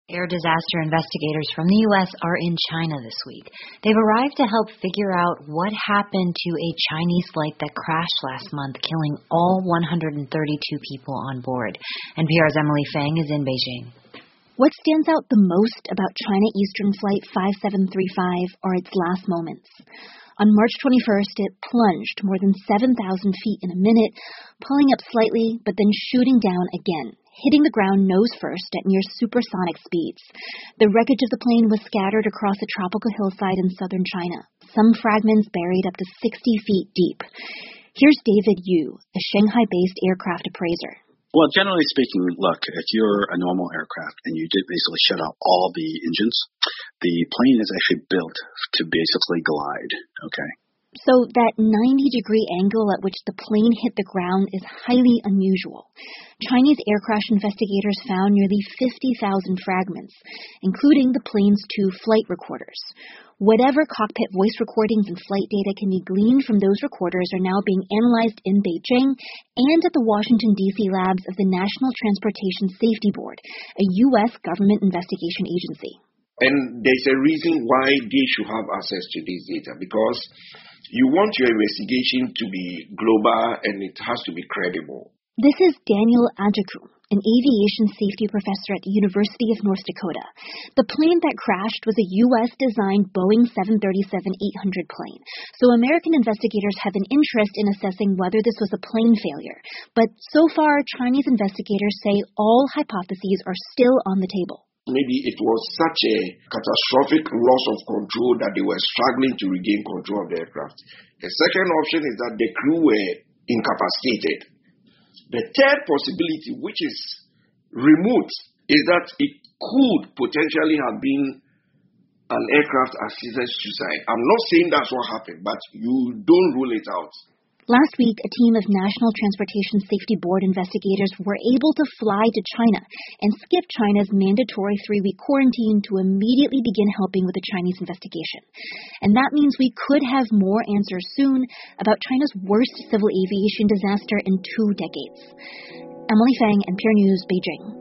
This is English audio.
Air disaster investigators from the U.S. are in China this week. They've arrived to help figure out what happened to a Chinese flight that crashed last month, killing all 132 people on board. NPR's Emily Feng is in Beijing. What stands out the most about China Eastern Flight 5735 are its last moments. On March 21st, it plunged more than 7,000 feet in a minute, pulling up slightly, but then shooting down again, hitting the ground nose first at near supersonic speeds. The wreckage of the plane was scattered across a tropical hillside in southern China, some fragments buried up to 60 feet deep. Here's David Yu, a Shanghai-based aircraft appraiser. Well, generally speaking, look, if you're a normal aircraft and you did basically shut out all the engines, the plane is actually built to basically glide, okay? So that 90-degree angle at which the plane hit the ground is highly unusual. Chinese air crash investigators found nearly 50,000 fragments, including the plane's 2 flight recorders. Whatever cockpit voice recordings and flight data can be gleaned from those recorders are now being analyzed in Beijing and at the Washington, D.C. labs of the National Transportation Safety Board, a U.S. government investigation agency. And there's a reason why they should have access to this data, because you want your investigation to be global and it has to be credible. This is Daniel Ajaku, an aviation safety professor at the University of North Dakota. The plane that crashed was a U.S.-designed Boeing 737-800 plane, so American investigators have an interest in assessing whether this was a plane failure. But so far, Chinese investigators say all hypotheses are still on the table. Maybe it was such a catastrophic loss of control that they were struggling to regain control of the aircraft. The second option is that the crew were incapacitated. The third possibility, which is remote, is that it could potentially have been an aircraft assisted suicide. I'm not saying that's what happened, but you don't rule it out. Last week, a team of National Transportation Safety Board investigators were able to fly to China and skip China's mandatory 3-week quarantine to immediately begin helping with the Chinese investigation. And that means we could have more answers soon about China's worst civil aviation disaster in 2 decades. Emily Feng, NPR News, Beijing.